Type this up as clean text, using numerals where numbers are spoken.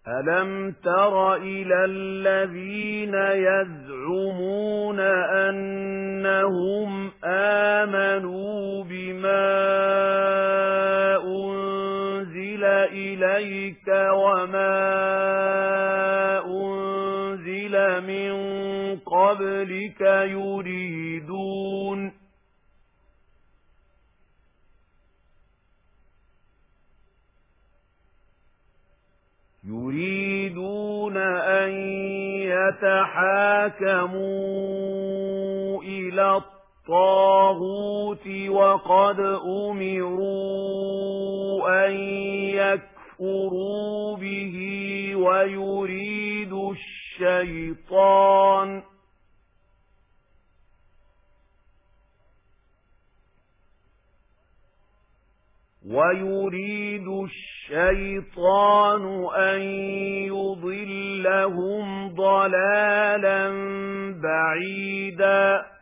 أَلَمْ تَرَ إِلَى الَّذِينَ يَزْعُمُونَ أَنَّهُمْ آمَنُوا بِمَا أُنزِلَ إِلَيْكَ وَمَا أُنزِلَ مِن قَبْلِكَ يريدون أن يتحاكموا إلى الطاغوت وقد أمروا أن يكفروا به ويريد الشيطان أن يضلهم ضلالا بعيدا